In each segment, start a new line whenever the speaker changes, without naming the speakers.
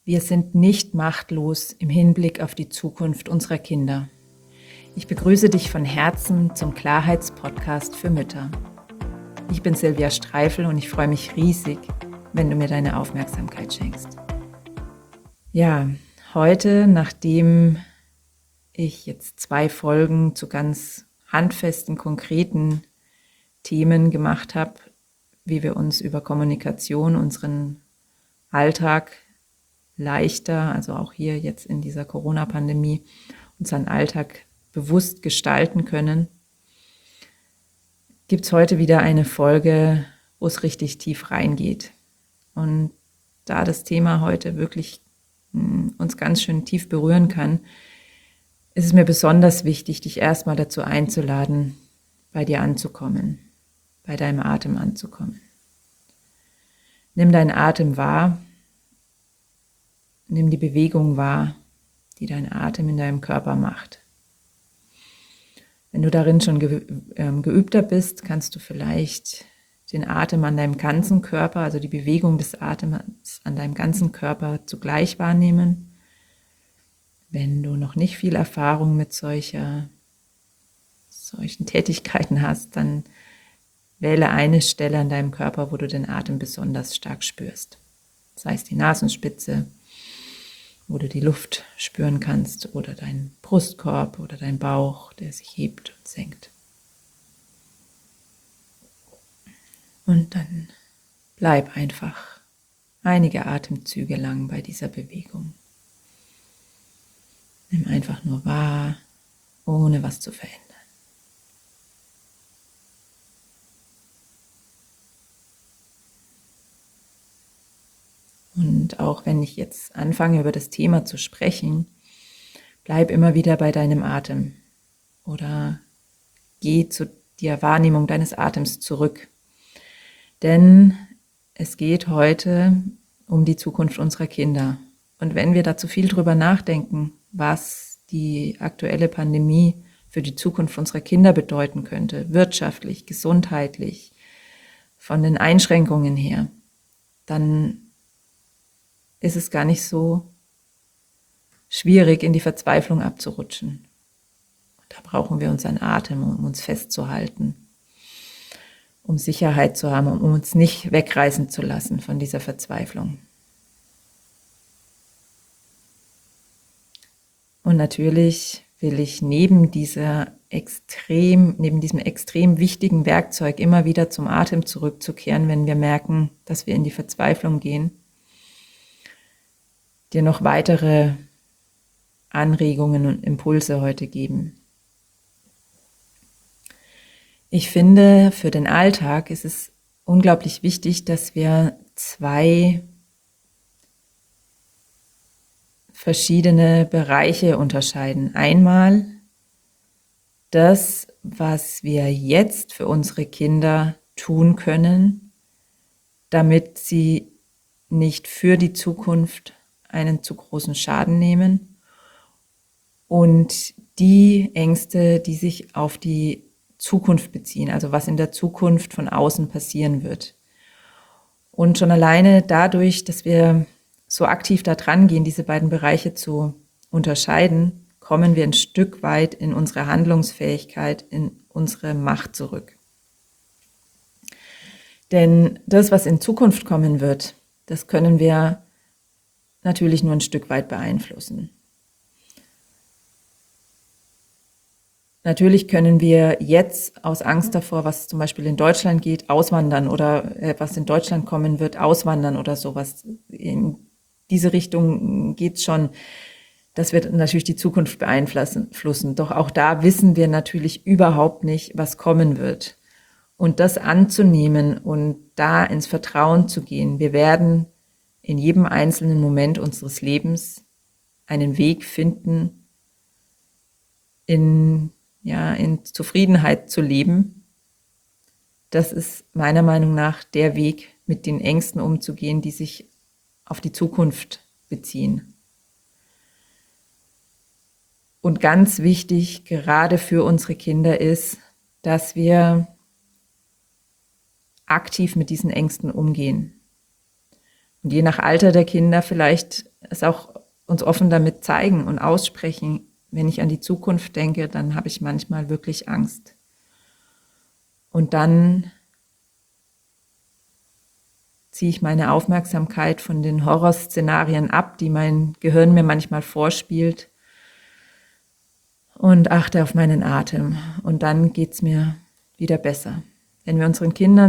Wir sind nicht machtlos im Hinblick auf die Zukunft unserer Kinder. Ich begrüße dich von Herzen zum Klarheitspodcast für Mütter. Ich bin Silvia Streifel und ich freue mich riesig, wenn du mir deine Aufmerksamkeit schenkst. Ja, heute, nachdem ich jetzt 2 Folgen zu ganz handfesten, konkreten Themen gemacht habe, wie wir uns über Kommunikation, unseren Alltag leichter, also auch hier jetzt in dieser Corona-Pandemie, unseren Alltag bewusst gestalten können, gibt es heute wieder eine Folge, wo es richtig tief reingeht. Und da das Thema heute wirklich uns ganz schön tief berühren kann, ist es mir besonders wichtig, dich erstmal dazu einzuladen, bei dir anzukommen, bei deinem Atem anzukommen. Nimm deinen Atem wahr. Nimm die Bewegung wahr, die dein Atem in deinem Körper macht. Wenn du darin schon geübter bist, kannst du vielleicht den Atem an deinem ganzen Körper, also die Bewegung des Atems an deinem ganzen Körper zugleich wahrnehmen. Wenn du noch nicht viel Erfahrung mit solchen Tätigkeiten hast, dann wähle eine Stelle an deinem Körper, wo du den Atem besonders stark spürst. Sei es die Nasenspitze, wo du die Luft spüren kannst, oder dein Brustkorb oder dein Bauch, der sich hebt und senkt. Und dann bleib einfach einige Atemzüge lang bei dieser Bewegung. Nimm einfach nur wahr, ohne was zu verändern. Und auch wenn ich jetzt anfange, über das Thema zu sprechen, bleib immer wieder bei deinem Atem oder geh zu der Wahrnehmung deines Atems zurück. Denn es geht heute um die Zukunft unserer Kinder. Und wenn wir da zu viel drüber nachdenken, was die aktuelle Pandemie für die Zukunft unserer Kinder bedeuten könnte, wirtschaftlich, gesundheitlich, von den Einschränkungen her, dann ist es gar nicht so schwierig, in die Verzweiflung abzurutschen. Da brauchen wir unseren Atem, um uns festzuhalten, um Sicherheit zu haben, um uns nicht wegreißen zu lassen von dieser Verzweiflung. Und natürlich will ich neben diesem extrem wichtigen Werkzeug immer wieder zum Atem zurückzukehren, wenn wir merken, dass wir in die Verzweiflung gehen, dir noch weitere Anregungen und Impulse heute geben. Ich finde, für den Alltag ist es unglaublich wichtig, dass wir 2 verschiedene Bereiche unterscheiden. Einmal das, was wir jetzt für unsere Kinder tun können, damit sie nicht für die Zukunft einen zu großen Schaden nehmen, und die Ängste, die sich auf die Zukunft beziehen, also was in der Zukunft von außen passieren wird. Und schon alleine dadurch, dass wir so aktiv da dran gehen, diese beiden Bereiche zu unterscheiden, kommen wir ein Stück weit in unsere Handlungsfähigkeit, in unsere Macht zurück. Denn das, was in Zukunft kommen wird, das können wir natürlich nur ein Stück weit beeinflussen. Natürlich können wir jetzt aus Angst davor, was zum Beispiel in Deutschland geht, auswandern, oder was in Deutschland kommen wird, auswandern oder sowas. In diese Richtung geht es schon. Das wird natürlich die Zukunft beeinflussen. Doch auch da wissen wir natürlich überhaupt nicht, was kommen wird. Und das anzunehmen und da ins Vertrauen zu gehen. Wir werden in jedem einzelnen Moment unseres Lebens einen Weg finden, in Zufriedenheit zu leben. Das ist meiner Meinung nach der Weg, mit den Ängsten umzugehen, die sich auf die Zukunft beziehen. Und ganz wichtig, gerade für unsere Kinder, ist, dass wir aktiv mit diesen Ängsten umgehen. Und je nach Alter der Kinder vielleicht es auch uns offen damit zeigen und aussprechen. Wenn ich an die Zukunft denke, dann habe ich manchmal wirklich Angst. Und dann ziehe ich meine Aufmerksamkeit von den Horrorszenarien ab, die mein Gehirn mir manchmal vorspielt, und achte auf meinen Atem. Und dann geht's mir wieder besser. Wenn wir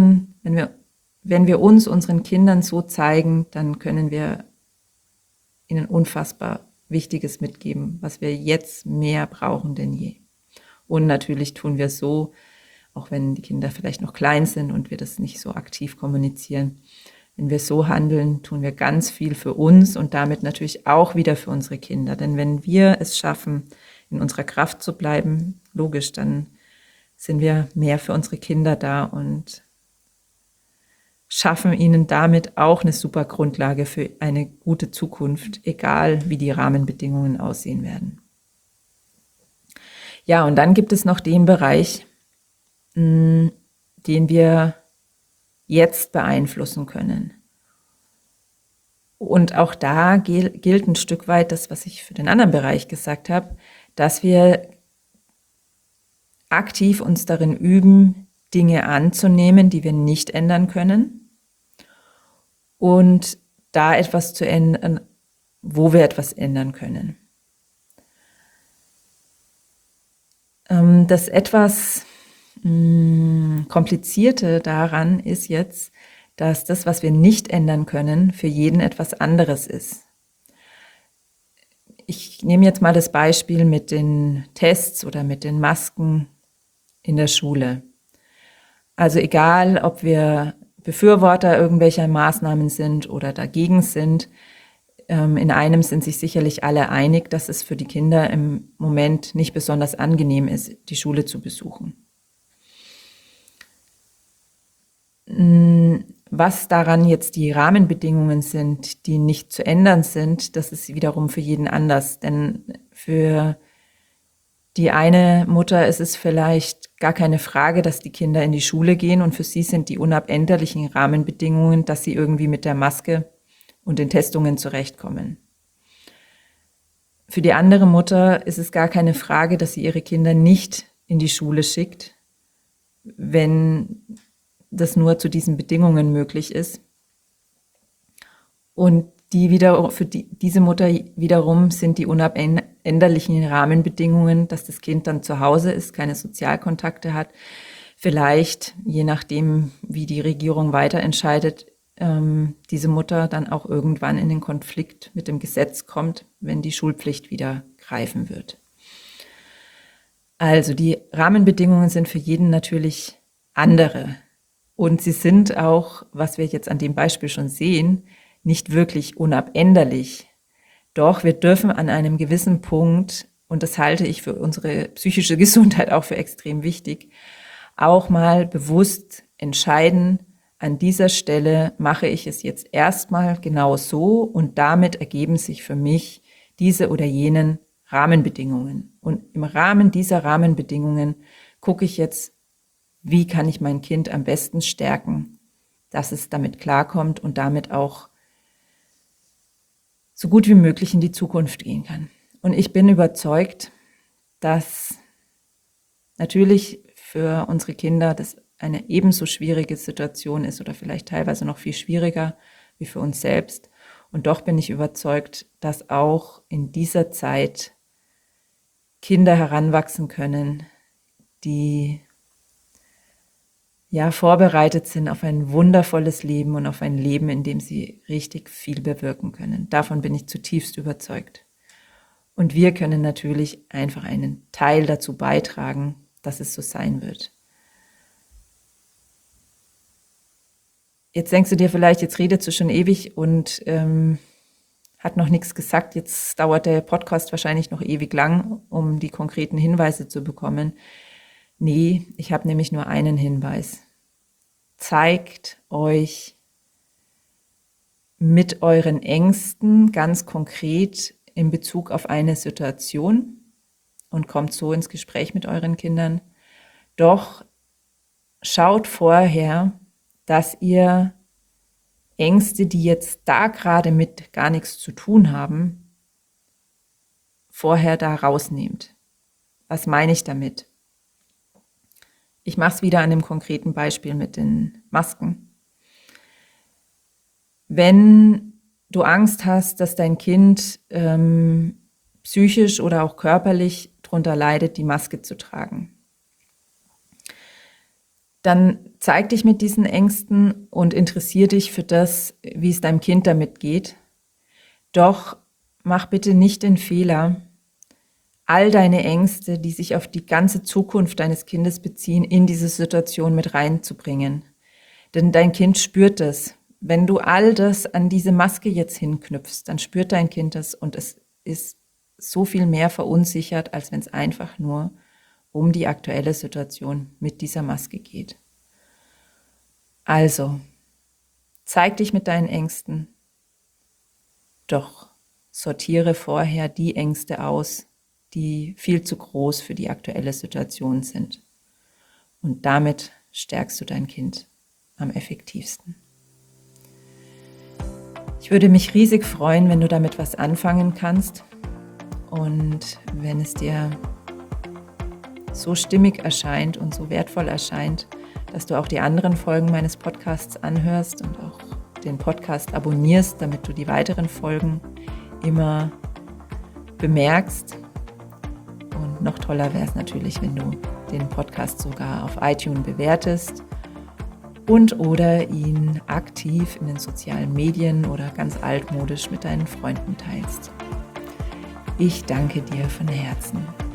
uns unseren Kindern so zeigen, dann können wir ihnen unfassbar Wichtiges mitgeben, was wir jetzt mehr brauchen denn je. Und natürlich tun wir es so, auch wenn die Kinder vielleicht noch klein sind und wir das nicht so aktiv kommunizieren. Wenn wir so handeln, tun wir ganz viel für uns und damit natürlich auch wieder für unsere Kinder. Denn wenn wir es schaffen, in unserer Kraft zu bleiben, logisch, dann sind wir mehr für unsere Kinder da und schaffen ihnen damit auch eine super Grundlage für eine gute Zukunft, egal wie die Rahmenbedingungen aussehen werden. Ja, und dann gibt es noch den Bereich, den wir jetzt beeinflussen können. Und auch da gilt ein Stück weit das, was ich für den anderen Bereich gesagt habe, dass wir aktiv uns darin üben, Dinge anzunehmen, die wir nicht ändern können, und da etwas zu ändern, wo wir etwas ändern können. Das etwas Komplizierte daran ist jetzt, dass das, was wir nicht ändern können, für jeden etwas anderes ist. Ich nehme jetzt mal das Beispiel mit den Tests oder mit den Masken in der Schule. Also egal, ob wir Befürworter irgendwelcher Maßnahmen sind oder dagegen sind, in einem sind sich sicherlich alle einig, dass es für die Kinder im Moment nicht besonders angenehm ist, die Schule zu besuchen. Was daran jetzt die Rahmenbedingungen sind, die nicht zu ändern sind, das ist wiederum für jeden anders. Denn für die eine Mutter ist es vielleicht gar keine Frage, dass die Kinder in die Schule gehen, und für sie sind die unabänderlichen Rahmenbedingungen, dass sie irgendwie mit der Maske und den Testungen zurechtkommen. Für die andere Mutter ist es gar keine Frage, dass sie ihre Kinder nicht in die Schule schickt, wenn das nur zu diesen Bedingungen möglich ist. Und für diese Mutter wiederum sind die unabänderlichen Rahmenbedingungen, dass das Kind dann zu Hause ist, keine Sozialkontakte hat, vielleicht, je nachdem, wie die Regierung weiter entscheidet, diese Mutter dann auch irgendwann in den Konflikt mit dem Gesetz kommt, wenn die Schulpflicht wieder greifen wird. Also die Rahmenbedingungen sind für jeden natürlich andere. Und sie sind auch, was wir jetzt an dem Beispiel schon sehen, nicht wirklich unabänderlich. Doch wir dürfen an einem gewissen Punkt, und das halte ich für unsere psychische Gesundheit auch für extrem wichtig, auch mal bewusst entscheiden, an dieser Stelle mache ich es jetzt erstmal genau so, und damit ergeben sich für mich diese oder jenen Rahmenbedingungen. Und im Rahmen dieser Rahmenbedingungen gucke ich jetzt, wie kann ich mein Kind am besten stärken, dass es damit klarkommt und damit auch so gut wie möglich in die Zukunft gehen kann. Und ich bin überzeugt, dass natürlich für unsere Kinder das eine ebenso schwierige Situation ist oder vielleicht teilweise noch viel schwieriger wie für uns selbst. Und doch bin ich überzeugt, dass auch in dieser Zeit Kinder heranwachsen können, die vorbereitet sind auf ein wundervolles Leben und auf ein Leben, in dem sie richtig viel bewirken können. Davon bin ich zutiefst überzeugt. Und wir können natürlich einfach einen Teil dazu beitragen, dass es so sein wird. Jetzt denkst du dir vielleicht, jetzt redet sie schon ewig und hat noch nichts gesagt. Jetzt dauert der Podcast wahrscheinlich noch ewig lang, um die konkreten Hinweise zu bekommen. Nee, ich habe nämlich nur einen Hinweis. Zeigt euch mit euren Ängsten ganz konkret in Bezug auf eine Situation und kommt so ins Gespräch mit euren Kindern. Doch schaut vorher, dass ihr Ängste, die jetzt da gerade mit gar nichts zu tun haben, vorher da rausnehmt. Was meine ich damit? Ich mache es wieder an dem konkreten Beispiel mit den Masken. Wenn du Angst hast, dass dein Kind psychisch oder auch körperlich darunter leidet, die Maske zu tragen, dann zeig dich mit diesen Ängsten und interessier dich für das, wie es deinem Kind damit geht. Doch mach bitte nicht den Fehler, all deine Ängste, die sich auf die ganze Zukunft deines Kindes beziehen, in diese Situation mit reinzubringen. Denn dein Kind spürt es. Wenn du all das an diese Maske jetzt hinknüpfst, dann spürt dein Kind das und es ist so viel mehr verunsichert, als wenn es einfach nur um die aktuelle Situation mit dieser Maske geht. Also, zeig dich mit deinen Ängsten, doch sortiere vorher die Ängste aus, die viel zu groß für die aktuelle Situation sind. Und damit stärkst du dein Kind am effektivsten. Ich würde mich riesig freuen, wenn du damit was anfangen kannst und wenn es dir so stimmig erscheint und so wertvoll erscheint, dass du auch die anderen Folgen meines Podcasts anhörst und auch den Podcast abonnierst, damit du die weiteren Folgen immer bemerkst. Und noch toller wäre es natürlich, wenn du den Podcast sogar auf iTunes bewertest und oder ihn aktiv in den sozialen Medien oder ganz altmodisch mit deinen Freunden teilst. Ich danke dir von Herzen.